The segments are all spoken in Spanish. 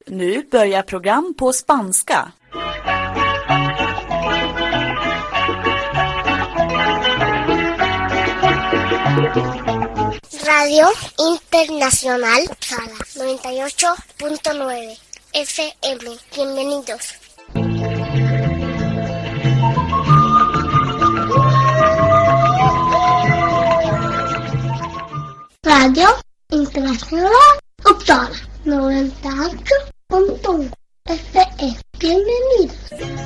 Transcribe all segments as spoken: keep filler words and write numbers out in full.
Nu börjar program på spanska. Radio Internacional Uppsala noventa y ocho punto nueve F M. Bienvenidos. Radio Internacional Uppsala noventa y ocho punto uno F M. Bienvenidos.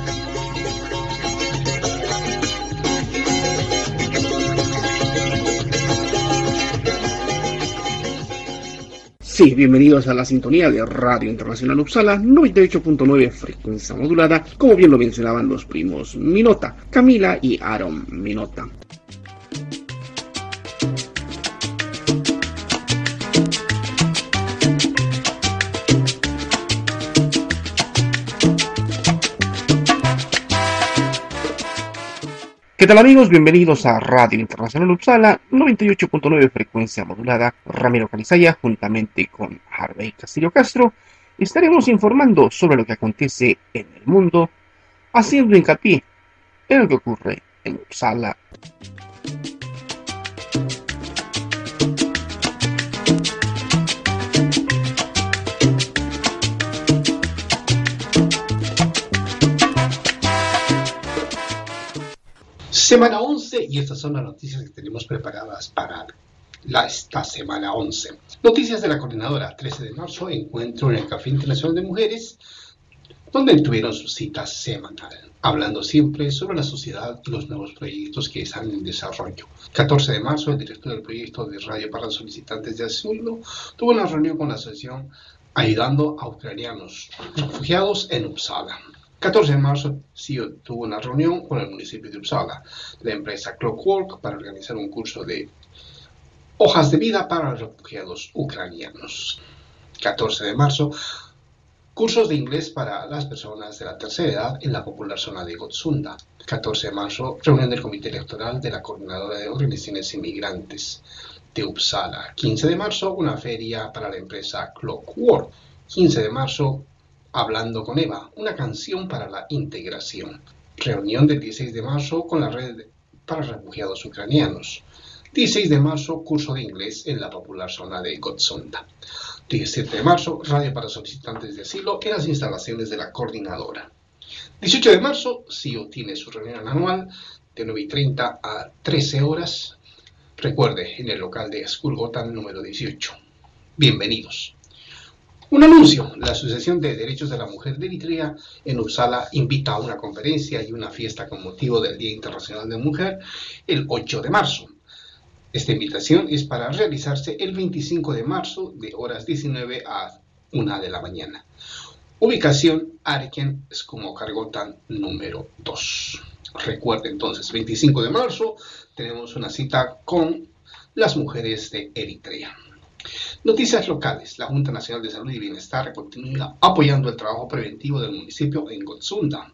Sí, bienvenidos a la sintonía de Radio Internacional Uppsala noventa y ocho punto nueve frecuencia modulada, como bien lo mencionaban los primos Minota, Camila y Aaron Minota. ¿Qué tal amigos? Bienvenidos a Radio Internacional Uppsala noventa y ocho punto nueve frecuencia modulada. Ramiro Canizaya juntamente con Harvey Castillo Castro estaremos informando sobre lo que acontece en el mundo, haciendo hincapié en lo que ocurre en Uppsala. Semana once, y estas son las noticias que tenemos preparadas para la, esta semana once. Noticias de la coordinadora. trece de marzo, encuentro en el Café Internacional de Mujeres, donde tuvieron su cita semanal, hablando siempre sobre la sociedad y los nuevos proyectos que están en desarrollo. catorce de marzo, el director del proyecto de Radio para solicitantes de asilo tuvo una reunión con la asociación Ayudando a Ucranianos Refugiados en Uppsala. catorce de marzo, C E O tuvo una reunión con el municipio de Uppsala, la empresa Clockwork, para organizar un curso de hojas de vida para refugiados ucranianos. catorce de marzo, cursos de inglés para las personas de la tercera edad en la popular zona de Gottsunda. catorce de marzo, reunión del comité electoral de la coordinadora de organizaciones inmigrantes de Uppsala. quince de marzo, una feria para la empresa Clockwork. quince de marzo, Hablando con Eva, una canción para la integración. Reunión del dieciséis de marzo con la red para refugiados ucranianos. dieciséis de marzo, curso de inglés en la popular zona de Gottsunda. diecisiete de marzo, radio para solicitantes de asilo en las instalaciones de la coordinadora. dieciocho de marzo, C E O tiene su reunión anual de nueve y treinta a trece horas. Recuerde, en el local de Skulgatan número dieciocho. Bienvenidos. Un anuncio. La Asociación de Derechos de la Mujer de Eritrea en Uppsala invita a una conferencia y una fiesta con motivo del Día Internacional de la Mujer el ocho de marzo. Esta invitación es para realizarse el veinticinco de marzo de horas diecinueve a una de la mañana. Ubicación Arken, Skumokargotan número dos. Recuerde entonces, veinticinco de marzo tenemos una cita con las mujeres de Eritrea. Noticias locales. La Junta Nacional de Salud y Bienestar continúa apoyando el trabajo preventivo del municipio en Gottsunda.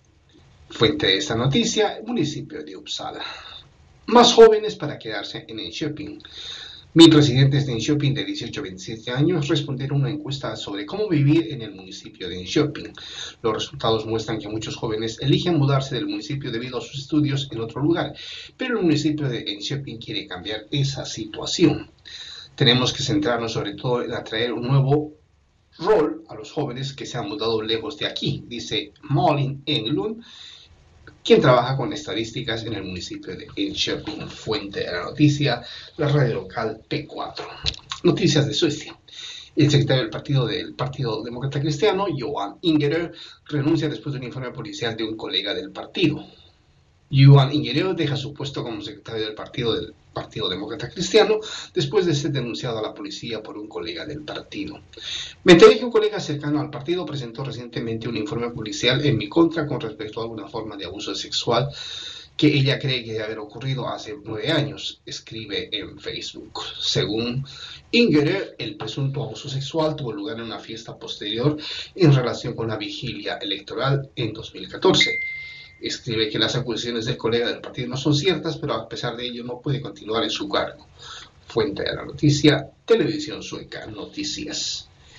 Fuente de esta noticia, el municipio de Uppsala. Más jóvenes para quedarse en Enköping. Mil residentes de Enköping de dieciocho a veintisiete años respondieron a una encuesta sobre cómo vivir en el municipio de Enköping. Los resultados muestran que muchos jóvenes eligen mudarse del municipio debido a sus estudios en otro lugar, pero el municipio de Enköping quiere cambiar esa situación. Tenemos que centrarnos sobre todo en atraer un nuevo rol a los jóvenes que se han mudado lejos de aquí, dice Malin Englund, quien trabaja con estadísticas en el municipio de Enköping. Fuente de la noticia, la radio local P cuatro. Noticias de Suecia. El secretario del partido del Partido Demócrata Cristiano, Johan Ingerö, renuncia después de un informe policial de un colega del partido. Johan Ingerö deja su puesto como secretario del partido del Partido Demócrata Cristiano después de ser denunciado a la policía por un colega del partido. Me enteré que un colega cercano al partido presentó recientemente un informe policial en mi contra con respecto a alguna forma de abuso sexual que ella cree que debe haber ocurrido hace nueve años, escribe en Facebook. Según Ingerö, el presunto abuso sexual tuvo lugar en una fiesta posterior en relación con la vigilia electoral en dos mil catorce. Escribe que las acusaciones del colega del partido no son ciertas, pero a pesar de ello no puede continuar en su cargo. Fuente de la noticia, Televisión Sueca Noticias.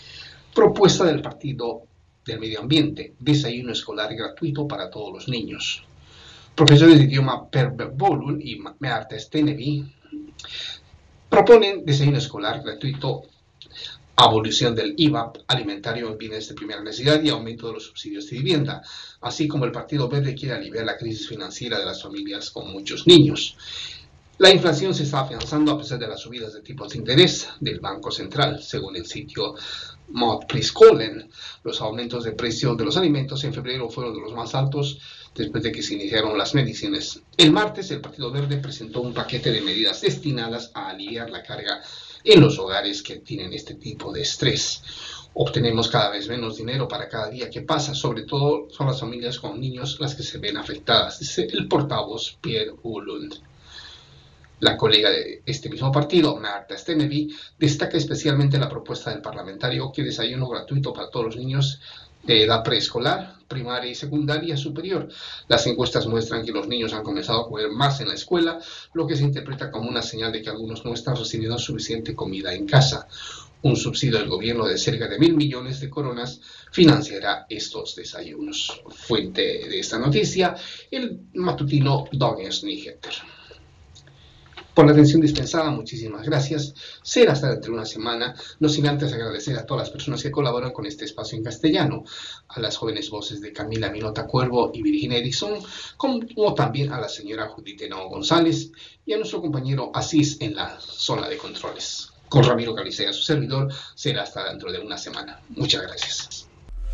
Propuesta del Partido del Medio Ambiente, desayuno escolar gratuito para todos los niños. Profesores de idioma Per Bolun y Mearte Stenevi proponen desayuno escolar gratuito, abolición del I V A alimentario en bienes de primera necesidad y aumento de los subsidios de vivienda, así como el Partido Verde quiere aliviar la crisis financiera de las familias con muchos niños. La inflación se está afianzando a pesar de las subidas de tipos de interés del Banco Central, según el sitio Matpriskollen. Los aumentos de precio de los alimentos en febrero fueron de los más altos después de que se iniciaron las mediciones. El martes, el Partido Verde presentó un paquete de medidas destinadas a aliviar la carga en los hogares que tienen este tipo de estrés. Obtenemos cada vez menos dinero para cada día que pasa, sobre todo son las familias con niños las que se ven afectadas, dice el portavoz Pierre Bolund. La colega de este mismo partido, Mearte Stenevi, destaca especialmente la propuesta del parlamentario que desayuno gratuito para todos los niños de edad preescolar, primaria y secundaria superior. Las encuestas muestran que los niños han comenzado a comer más en la escuela, lo que se interpreta como una señal de que algunos no están recibiendo suficiente comida en casa. Un subsidio del gobierno de cerca de mil millones de coronas financiará estos desayunos. Fuente de esta noticia, el matutino Dagens Nyheter. Por la atención dispensada, muchísimas gracias. Será hasta dentro de una semana, no sin antes agradecer a todas las personas que colaboran con este espacio en castellano, a las jóvenes voces de Camila Minota Cuervo y Virginia Edison, como también a la señora Judith Henao González y a nuestro compañero Asís en la zona de controles. Con Ramiro Calicea, su servidor, será hasta dentro de una semana. Muchas gracias.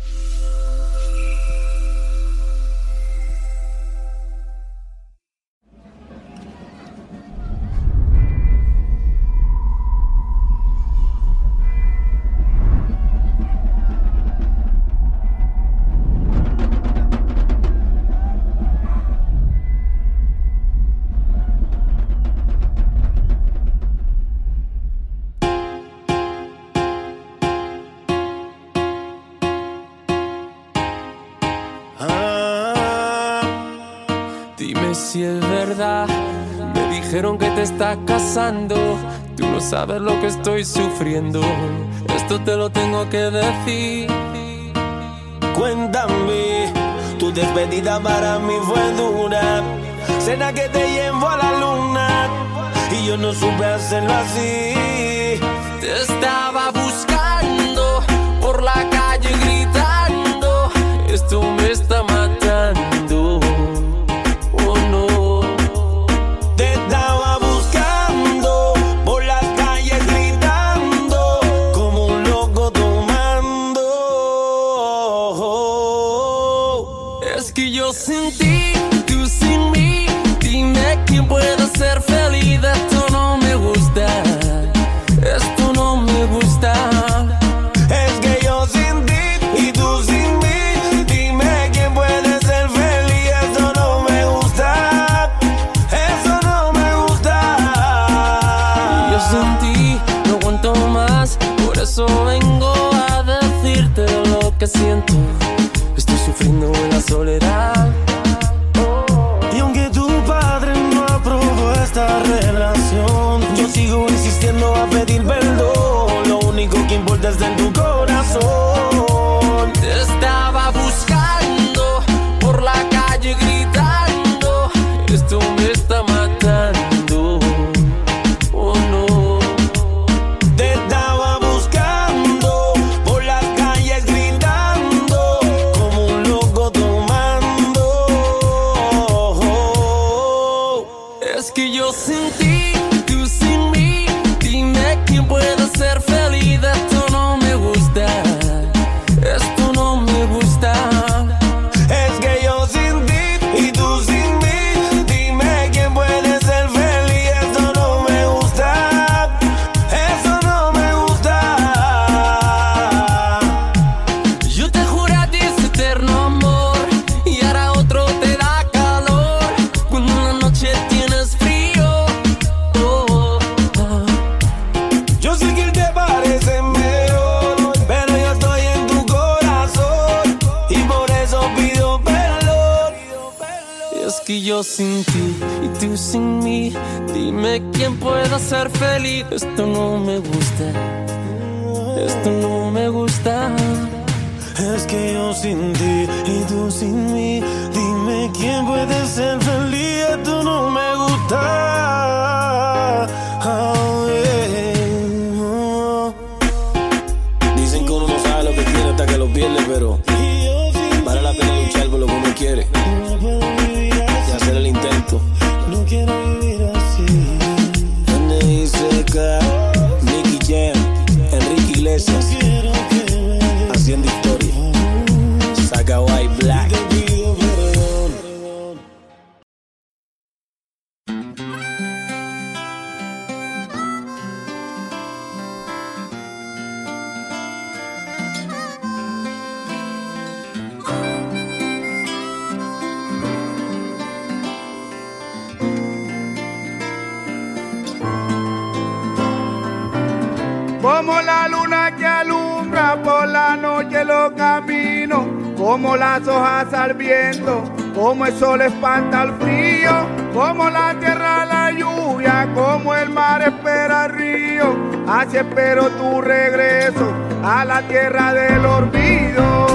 Si es verdad, me dijeron que te estás casando. Tú no sabes lo que estoy sufriendo. Esto te lo tengo que decir. Cuéntame, tu despedida para mí fue dura. Cena que te llevo a la luna y yo no supe hacerlo así. Te estaba buscando por la calle gritando. Esto me está matando. Sin ti, tú sin mí, dime quién puede ser feliz. Esto no me gusta, esto no me gusta. Es que yo sin ti y tú sin mí, dime quién puede ser feliz. Esto no me gusta, eso no me gusta. Yo sin ti no aguanto más, por eso vengo a decirte lo que siento. Estoy sufriendo en la soledad. Y aunque tu padre no aprobó esta relación, yo sigo insistiendo a pedir perdón. Lo único que importa es en tu corazón. Te estaba buscando por la calle gritando. Esto me está matando. Oh no. Te estaba buscando por las calles gritando, como un loco tomando. Es que yo sin ti, tú sin mí, dime quién puede ser feliz. Esto no me gusta, esto no me gusta. Es que yo sin ti y tú sin mí, dime quién puede ser feliz. Esto no me gusta, eso no me gusta. Yo te juro a ti ese eterno amor y ahora otro te da calor cuando en la noche tienes frío. Oh, oh. Yo sé que él te parece mejor, pero yo estoy en tu corazón y por eso pido perdón. Y es que yo sin ti y tú sin mí, dime quién puede ser feliz. Esto no me gusta, esto no me gusta. Es que yo sin ti y tú sin mí, dime quién puede ser feliz, esto no me gusta. Oh, yeah. Oh. Dicen que uno no sabe lo que tiene hasta que lo pierde, pero vale la pena luchar por lo que uno quiere y hacer el intento. No quiero vivir así. N I C K, Nicky Jam, Enrique Iglesias, haciendo historia. Saca White Black. Como la luna que alumbra por la noche los caminos, como las hojas al viento, como el sol espanta el frío, como la tierra la lluvia, como el mar espera el río, así espero tu regreso a la tierra del olvido.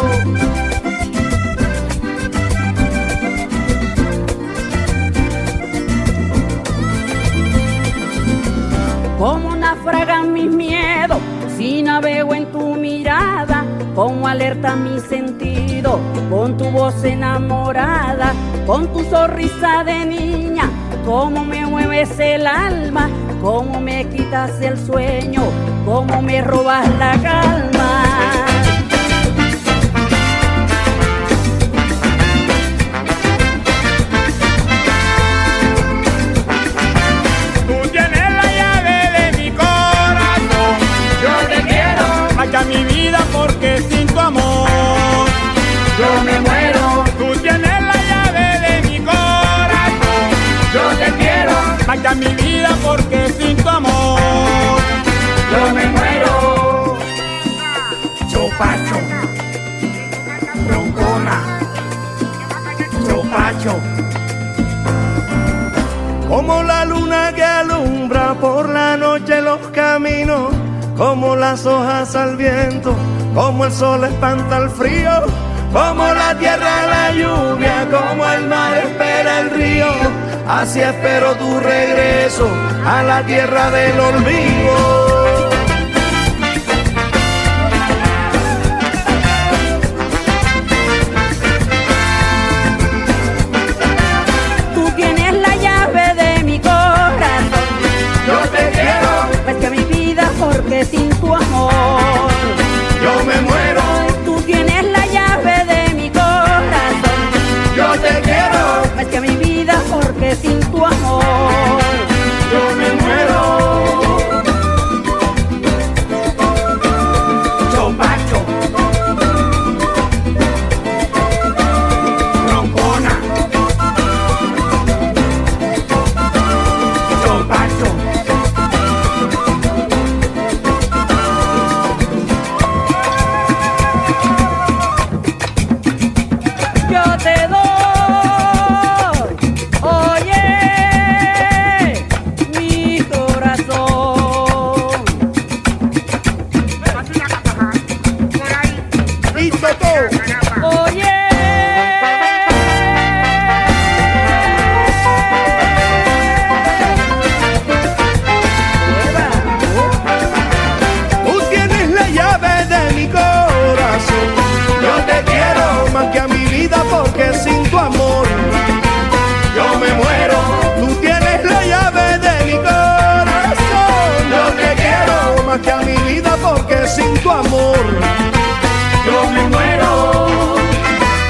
Como naufragan mis miedos, si navego en tu mirada, como alerta mi sentido, con tu voz enamorada, con tu sonrisa de niña, como me mueves el alma, como me quitas el sueño, como me robas la calma. A mi vida porque sin tu amor yo me muero. Tú tienes la llave de mi corazón. Yo te quiero. Marcha mi vida porque sin tu amor yo me muero. Chopacho, broncona, chopacho. Como la luna que alumbra por la noche los caminos, como las hojas al viento, como el sol espanta el frío, como la tierra la lluvia, como el mar espera el río, así espero tu regreso a la tierra del olvido. Tú tienes la llave de mi corazón. Yo te quiero. Ves que mi vida porque sin tu amor yo me muero. Tú tienes la llave de mi corazón. Yo te quiero. Ves que mi vida porque sin tu amor yo me muero. Chopacho, broncona, chopacho. yo te doy, oye, mi corazón. Listo todo. Oye, Tú tienes la llave de mi corazón. Yo te quiero más que a mi vida porque sin tu amor yo me muero. Tú tienes la llave de mi corazón. Yo te quiero más que a mi vida porque sin tu amor Yo me muero.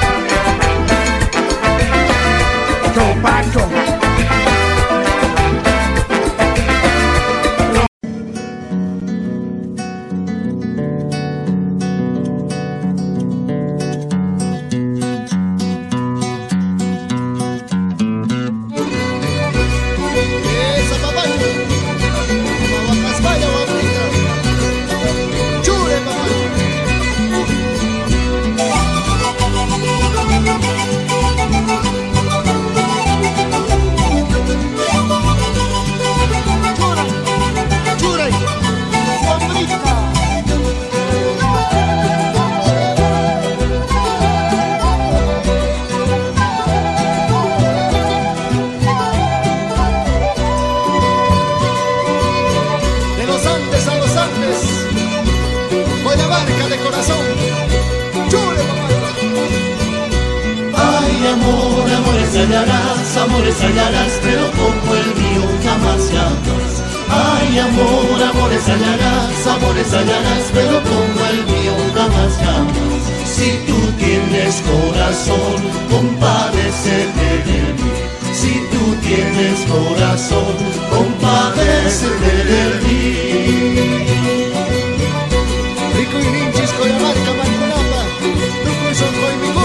hallarás, amores hallarás, pero como el mío jamás, jamás. Ay, amor, amores hallarás, amores hallarás, pero como el mío jamás, jamás. Si tú tienes corazón, compadécete de mí. Si tú tienes corazón, compadécete de mí. Rico y rinchis con la marca Marcolapa, no son con mi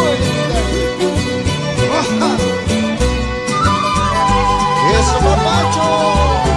eso, papacho.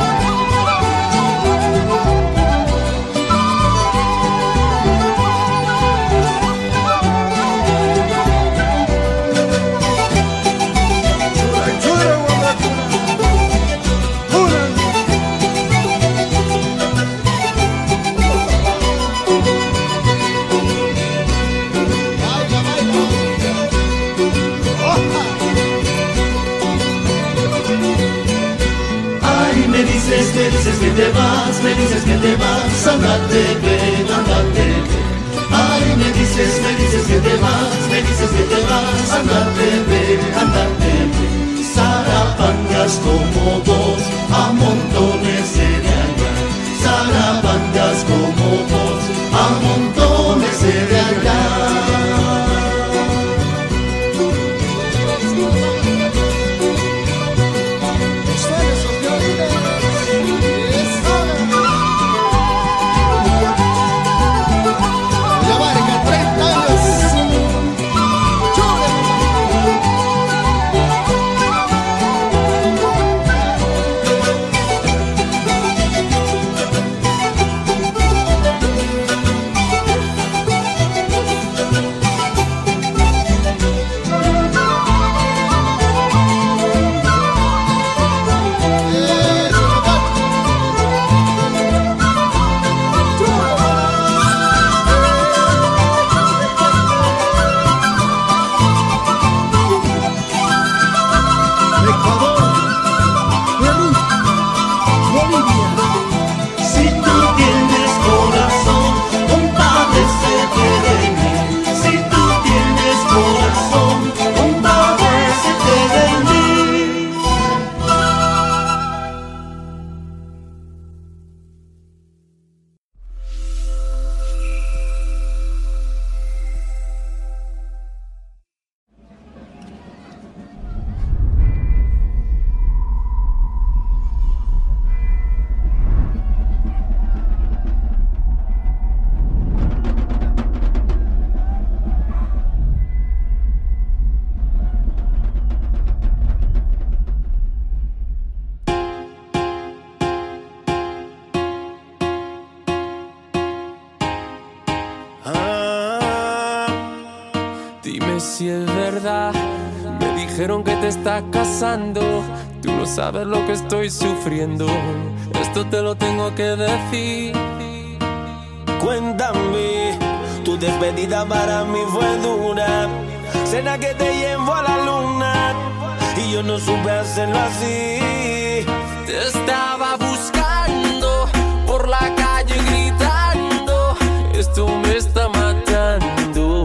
Me dices que te vas, me dices que te vas, andate, ven, andate, ven. Ay, me dices, me dices que te vas, me dices que te vas, andate, ven, andate, ven. Zarapangas como vos, a montones de allá. Zarapangas como vos, a montones de allá. Si es verdad, me dijeron que te estás casando. Tú no sabes lo que estoy sufriendo. Esto te lo tengo que decir. Cuéntame, tu despedida para mí fue dura. Cena que te llevo a la luna y yo no supe hacerlo así. Te estaba buscando por la calle gritando. Esto me está matando.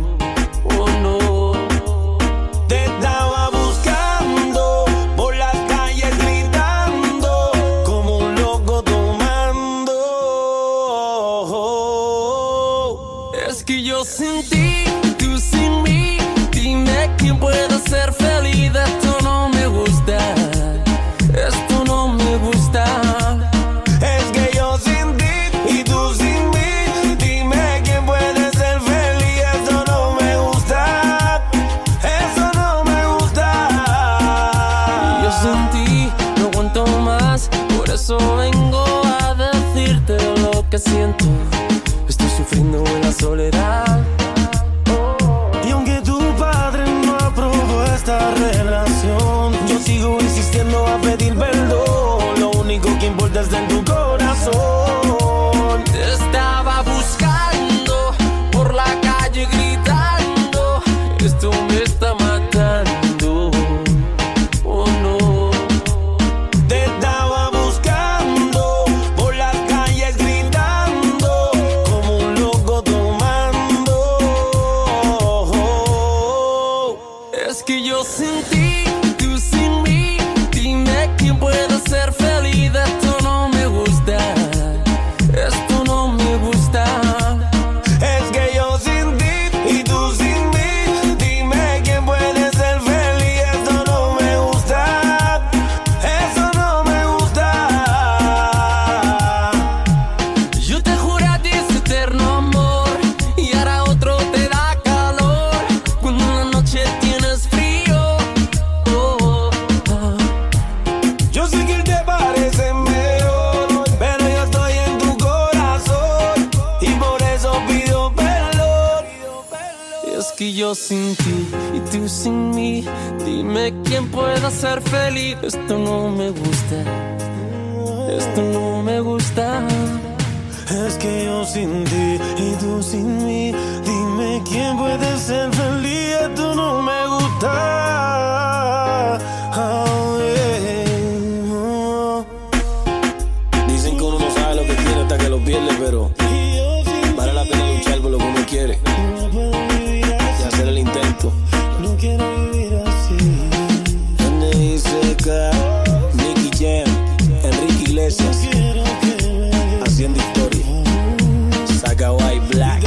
Sin ti, tú sin mí, dime quién puede ser feliz. Esto no me gusta, esto no me gusta. Es que yo sin ti y tú sin mí, dime quién puede ser feliz. Esto no me gusta, eso no me gusta. Yo sin ti no aguanto más, por eso vengo a decirte lo que siento. Estoy sufriendo en la soledad. Y aunque tu padre no aprobó esta relación, yo sigo insistiendo a pedir perdón. Lo único que importa es en tu corazón. Te estaba buscando por la calle gritando. Esto me está matando. Oh no. Te estaba buscando por las calles gritando, como un loco tomando. Es que yo sin ti, Es que yo sin ti y tú sin mí, dime quién pueda ser feliz. Esto no me gusta, esto no me gusta. Es que yo sin ti y tú sin mí, dime quién puede ser feliz. Esto no me gusta. Oh, yeah. Oh. Dicen que uno no sabe lo que tiene hasta que lo pierde, pero vale la pena luchar por lo que uno quiere y hacer el intento. No quiero vivir así. N I C K, Nicky Jam, Enrique Iglesias, haciendo historia. Saca White Black.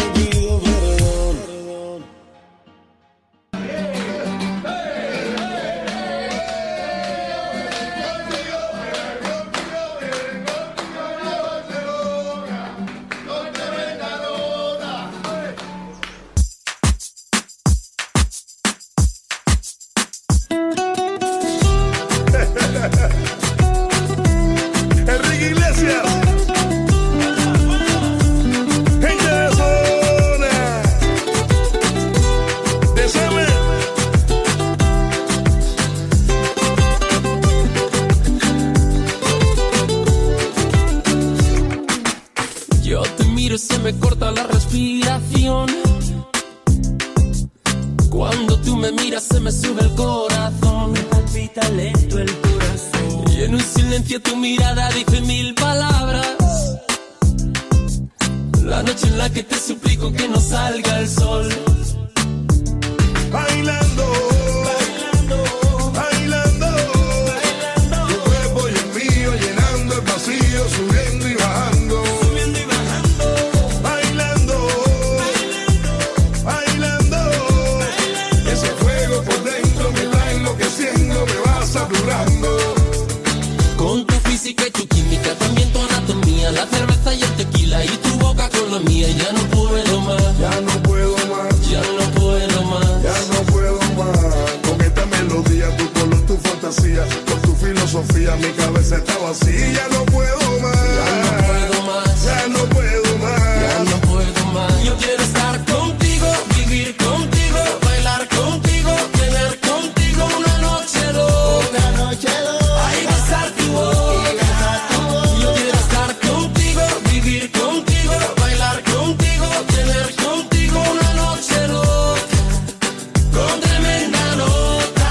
Enrique Iglesias, gente de zona, decime. Yo te miro y se me corta la respiración. Cuando tú me miras se me sube el corazón. Me palpita lento el corazón. Y en un silencio tu mirada dice mil palabras. La noche en la que te suplico que no salga el sol. Bailando, bailando, bailando, bailando. Tu cuerpo y el mío llenando el vacío, subiendo y bajando, subiendo y bajando. Bailando, bailando, bailando, bailando. Ese fuego por dentro me va enloqueciendo, me va saturando. Con tu física y tu química, también tu anatomía, la cerveza y el tequila y tu boca con la mía. Ya no puedo más, ya no puedo más, ya no puedo más, ya no puedo más. Con esta melodía, tu color, tu fantasía, con tu filosofía, mi cabeza está vacía. Ya no puedo más, ya no puedo más, ya no puedo más, ya no puedo más. Yo quiero estar contigo, vivir contigo, bailar contigo, tener contigo una noche loca, una noche loca. Ay, besar tu boca, yo quiero estar contigo, vivir contigo, bailar contigo, tener contigo una noche loca, con tremenda nota.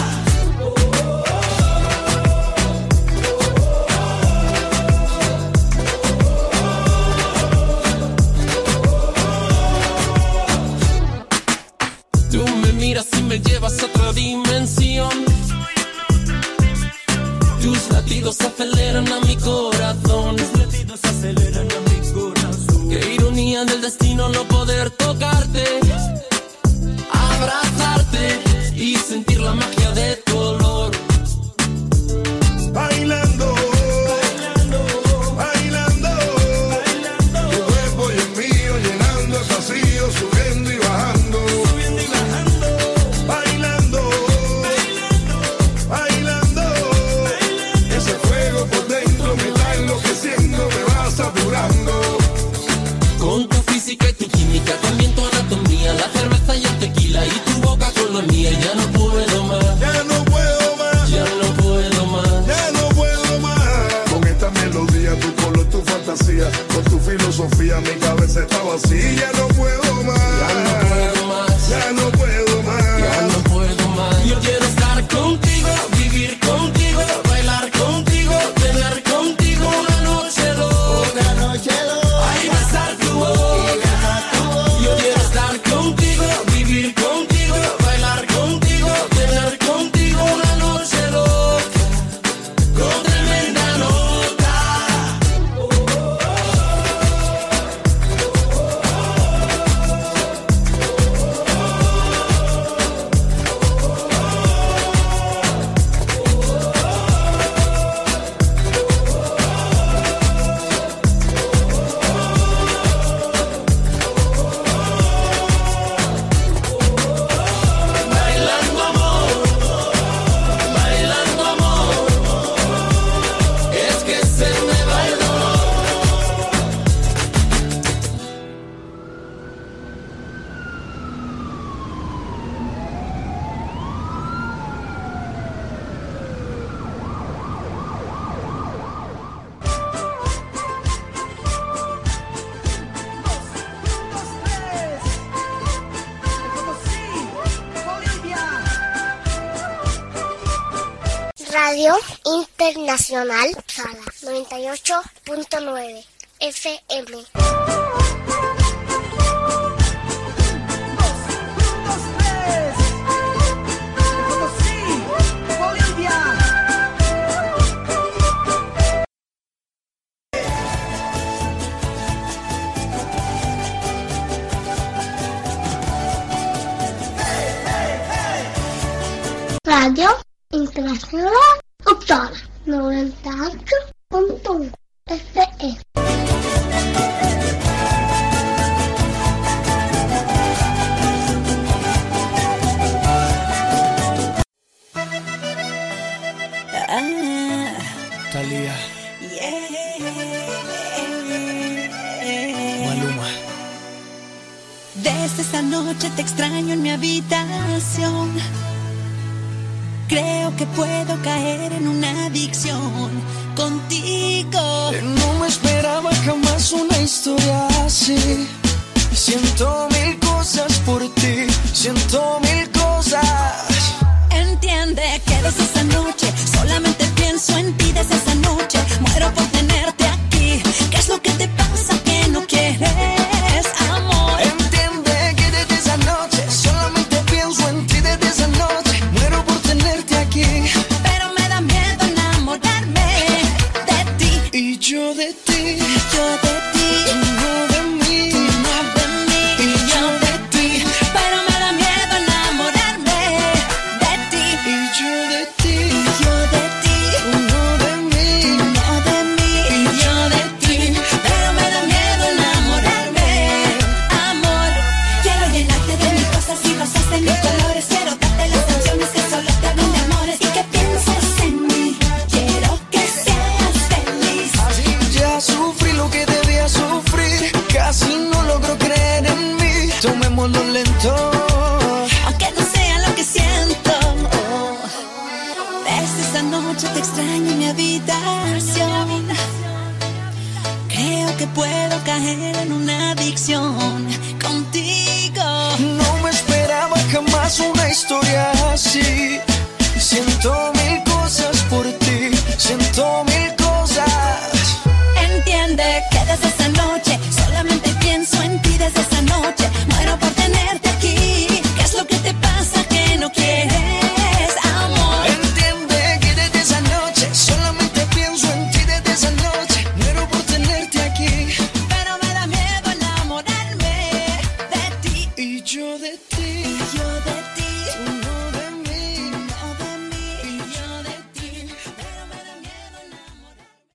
Tú me miras y me llevas a otra dimensión. Tus latidos aceleran a mi corazón. Tus latidos aceleran a mi corazón. Qué ironía del destino no poder tocarte, abrazarte y sentir la magia de tu olor. bailando, bailando, bailando, bailando. Tu cuerpo y el mío llenando el vacío, subiendo y bajando, subiendo y bajando. Bailando, bailando, bailando, bailando. Ese fuego por dentro me está enloqueciendo, me va saturando. Con tu física y tu química, también tu anatomía, Radio Internacional Sala noventa y ocho punto nueve F M. Radio Internacional Uppsala noventa y ocho punto uno F M. Talía. Maluma. Desde esa noche te extraño en mi habitación. Creo que puedo caer en una adicción contigo. No me esperaba jamás una historia así. Siento mil cosas por ti, siento mil cosas. Entiende que desde esa noche solamente pienso en ti. Desde esa noche muero por tenerte aquí. ¿Qué es lo que te pasa que no quieres, amor? Entiende que desde esa noche solamente pienso en ti. Desde esa noche muero por tenerte aquí. Pero me da miedo enamorarme de ti. Y yo de ti, yo de ti, tú no de mí, tú no de mí, y yo de ti. pero me da miedo enamorarme de ti. Y yo de ti, Yo de ti, tú no de mí, tú no de mí, y yo de ti. pero me da miedo enamorarme, amor. Quiero llenarte de mis cosas y rosas de mis colores. Quiero darte las canciones que solo te hablan de amores y que pienses en mí. Quiero que seas feliz. Así ya sufrí lo que debía sufrir. Casi no logro creer en mí. Tomémoslo lento. Aunque no sea lo que siento. Desde esa noche te extraño en mi habitación. Creo que puedo caer en una adicción contigo.